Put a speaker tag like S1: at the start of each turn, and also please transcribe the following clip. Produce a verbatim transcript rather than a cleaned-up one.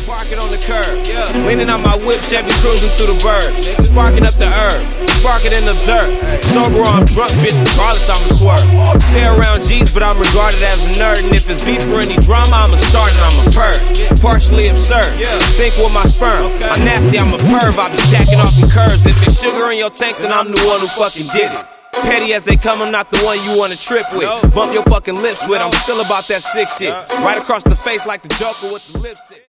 S1: Park it on the curb, yeah. Leaning on my whip, Chevy cruising through the burbs. Sparking up the herb, spark it and observe. Sober or I'm drunk, bitch, regardless I'ma swerve. Stay around G's, but I'm regarded as a nerd. And if it's beef or any drama, I'ma start and I'm a perv. Partially absurd, think with my sperm. I'm nasty, I'm a perv, I be jacking off in curves. If it's sugar in your tank, then I'm the one who fucking did it. Petty as they come, I'm not the one you wanna trip with. Bump your fucking lips with, I'm still about that sick shit. Right across the face like the Joker with the lipstick.